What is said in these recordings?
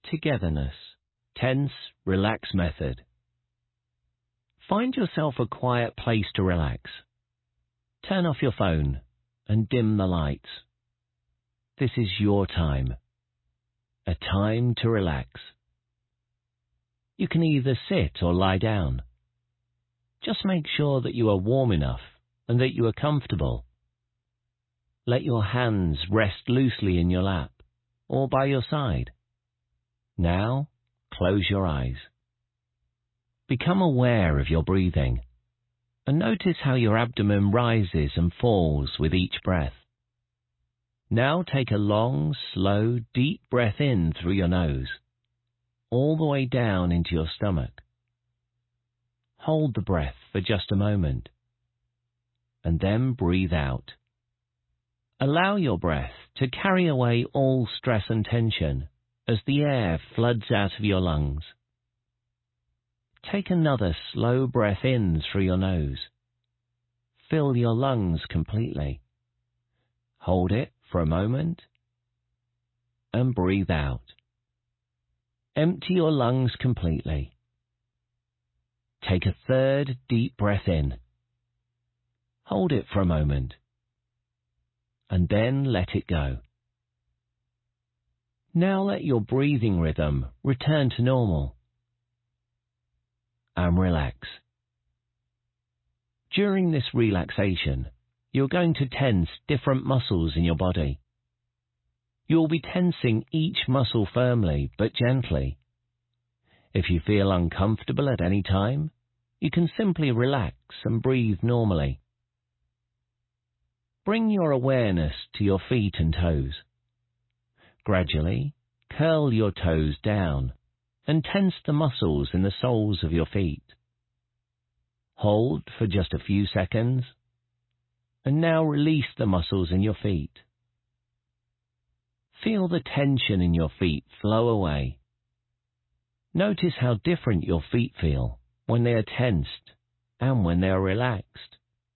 togetherness, tense, relax method. Find yourself a quiet place to relax. Turn off your phone and dim the lights. This is your time, a time to relax. You can either sit or lie down. Just make sure that you are warm enough and that you are comfortable. Let your hands rest loosely in your lap or by your side. Now, close your eyes. Become aware of your breathing and notice how your abdomen rises and falls with each breath. Now take a long, slow, deep breath in through your nose, all the way down into your stomach. Hold the breath for just a moment, and then breathe out. Allow your breath to carry away all stress and tension as the air floods out of your lungs. Take another slow breath in through your nose. Fill your lungs completely. Hold it for a moment and breathe out. Empty your lungs completely. Take a third deep breath in. Hold it for a moment and then let it go. Now let your breathing rhythm return to normal and relax. During this relaxation, you're going to tense different muscles in your body. You'll be tensing each muscle firmly but gently. If you feel uncomfortable at any time, you can simply relax and breathe normally. Bring your awareness to your feet and toes. Gradually, curl your toes down and tense the muscles in the soles of your feet. Hold for just a few seconds, and now release the muscles in your feet. Feel the tension in your feet flow away. Notice how different your feet feel when they are tensed and when they are relaxed.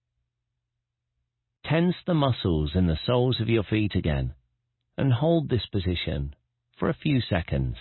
Tense the muscles in the soles of your feet again and hold this position for a few seconds.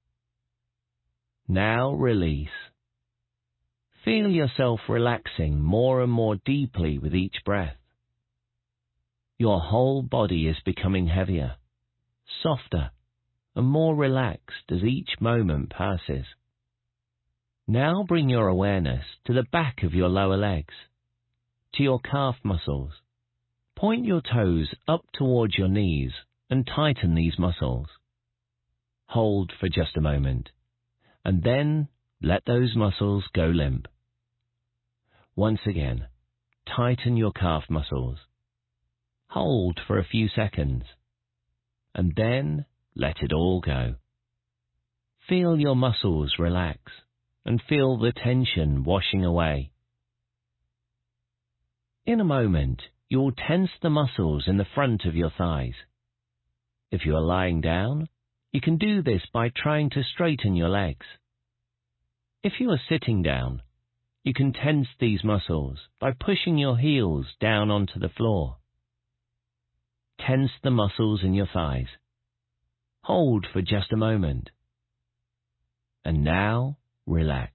Now release. Feel yourself relaxing more and more deeply with each breath. Your whole body is becoming heavier, softer, and more relaxed as each moment passes. Now bring your awareness to the back of your lower legs, to your calf muscles. Point your toes up towards your knees and tighten these muscles. Hold for just a moment, and then let those muscles go limp. Once again, tighten your calf muscles. Hold for a few seconds, and then let it all go. Feel your muscles relax and feel the tension washing away. In a moment, you'll tense the muscles in the front of your thighs. If you are lying down, you can do this by trying to straighten your legs. If you are sitting down, you can tense these muscles by pushing your heels down onto the floor. Tense the muscles in your thighs. Hold for just a moment. And now, relax.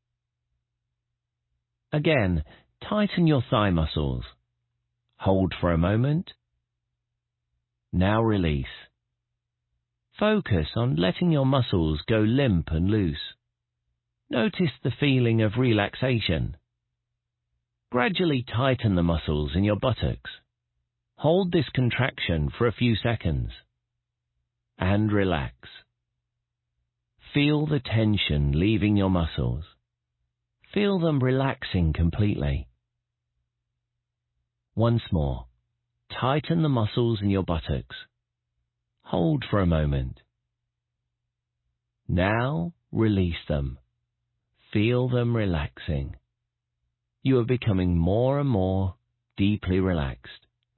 Again, tighten your thigh muscles. Hold for a moment. Now release. Focus on letting your muscles go limp and loose. Notice the feeling of relaxation. Gradually tighten the muscles in your buttocks. Hold this contraction for a few seconds. And relax. Feel the tension leaving your muscles. Feel them relaxing completely. Once more, tighten the muscles in your buttocks. Hold for a moment. Now release them. Feel them relaxing. You are becoming more and more deeply relaxed.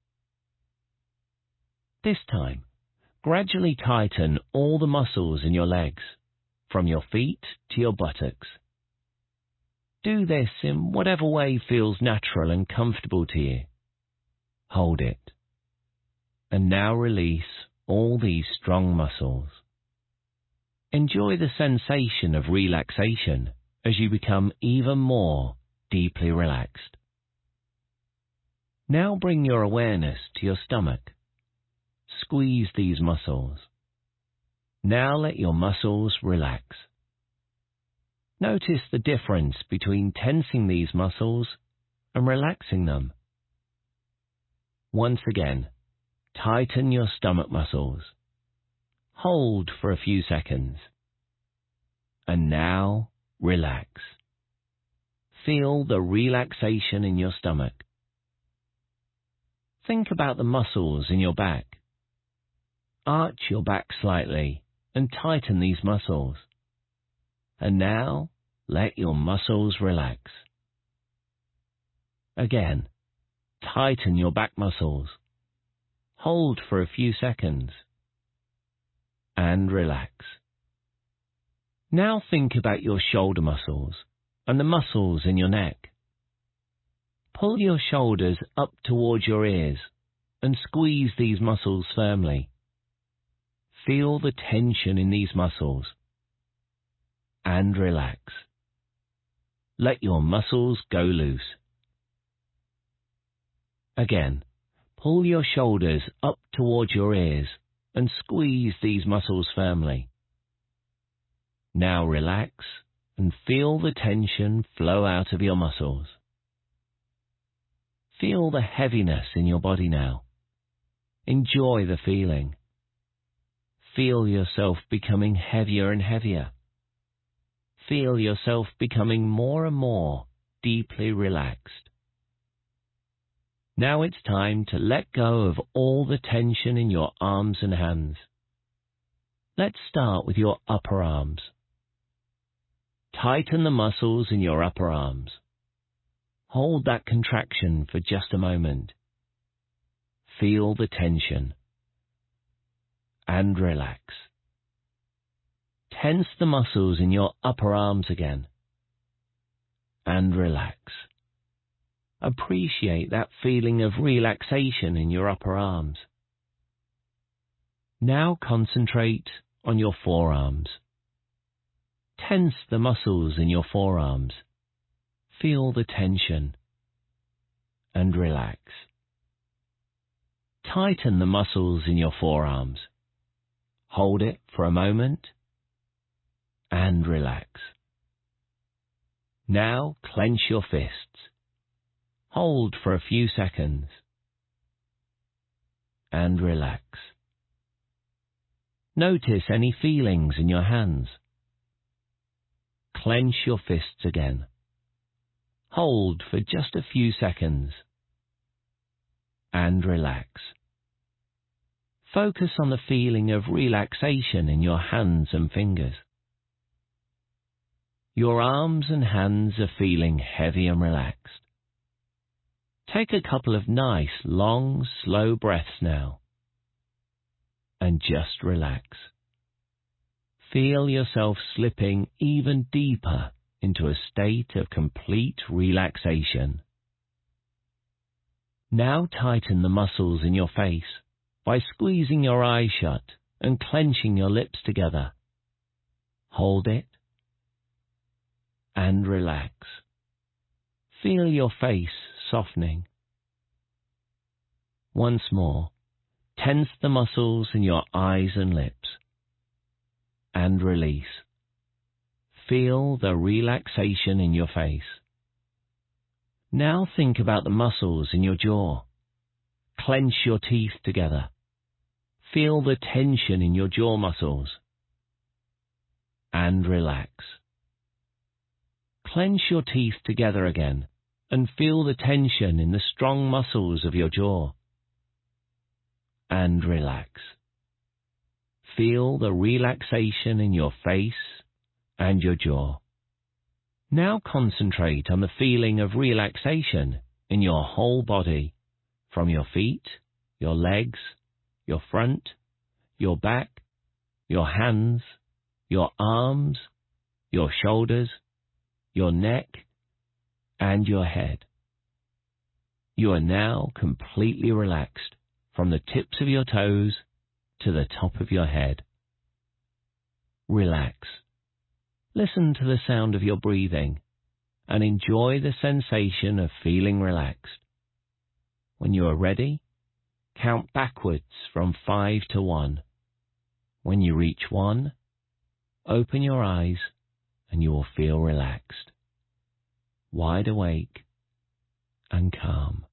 This time, gradually tighten all the muscles in your legs, from your feet to your buttocks. Do this in whatever way feels natural and comfortable to you. Hold it. And now release all these strong muscles. Enjoy the sensation of relaxation as you become even more deeply relaxed. Now bring your awareness to your stomach. Squeeze these muscles. Now let your muscles relax. Notice the difference between tensing these muscles and relaxing them. Once again, tighten your stomach muscles. Hold for a few seconds. And now, relax. Feel the relaxation in your stomach. Think about the muscles in your back. Arch your back slightly and tighten these muscles. And now, let your muscles relax. Again, tighten your back muscles. Hold for a few seconds. And relax. Now think about your shoulder muscles and the muscles in your neck. Pull your shoulders up towards your ears and squeeze these muscles firmly. Feel the tension in these muscles. And relax. Let your muscles go loose. Again, pull your shoulders up towards your ears and squeeze these muscles firmly. Now relax and feel the tension flow out of your muscles. Feel the heaviness in your body now. Enjoy the feeling. Feel yourself becoming heavier and heavier. Feel yourself becoming more and more deeply relaxed. Now it's time to let go of all the tension in your arms and hands. Let's start with your upper arms. Tighten the muscles in your upper arms. Hold that contraction for just a moment. Feel the tension. And relax. Tense the muscles in your upper arms again. And relax. Appreciate that feeling of relaxation in your upper arms. Now concentrate on your forearms. Tense the muscles in your forearms. Feel the tension. And relax. Tighten the muscles in your forearms. Hold it for a moment. And relax. Now clench your fists. Hold for a few seconds. And relax. Notice any feelings in your hands. Clench your fists again. Hold for just a few seconds. And relax. Focus on the feeling of relaxation in your hands and fingers. Your arms and hands are feeling heavy and relaxed. Take a couple of nice, long, slow breaths now. And just relax. Feel yourself slipping even deeper into a state of complete relaxation. Now tighten the muscles in your face by squeezing your eyes shut and clenching your lips together. Hold it. And relax. Feel your face softening. Once more, tense the muscles in your eyes and lips. And release. Feel the relaxation in your face. Now think about the muscles in your jaw. Clench your teeth together. Feel the tension in your jaw muscles. And relax. Clench your teeth together again and feel the tension in the strong muscles of your jaw. And relax. Feel the relaxation in your face and your jaw. Now concentrate on the feeling of relaxation in your whole body, from your feet, your legs, your front, your back, your hands, your arms, your shoulders, your neck, and your head. You are now completely relaxed from the tips of your toes to the top of your head. relax. Listen to the sound of your breathing and enjoy the sensation of feeling relaxed. When you are ready, count backwards from 5 to 1. When you reach 1, open your eyes and you will feel relaxed, wide awake and calm.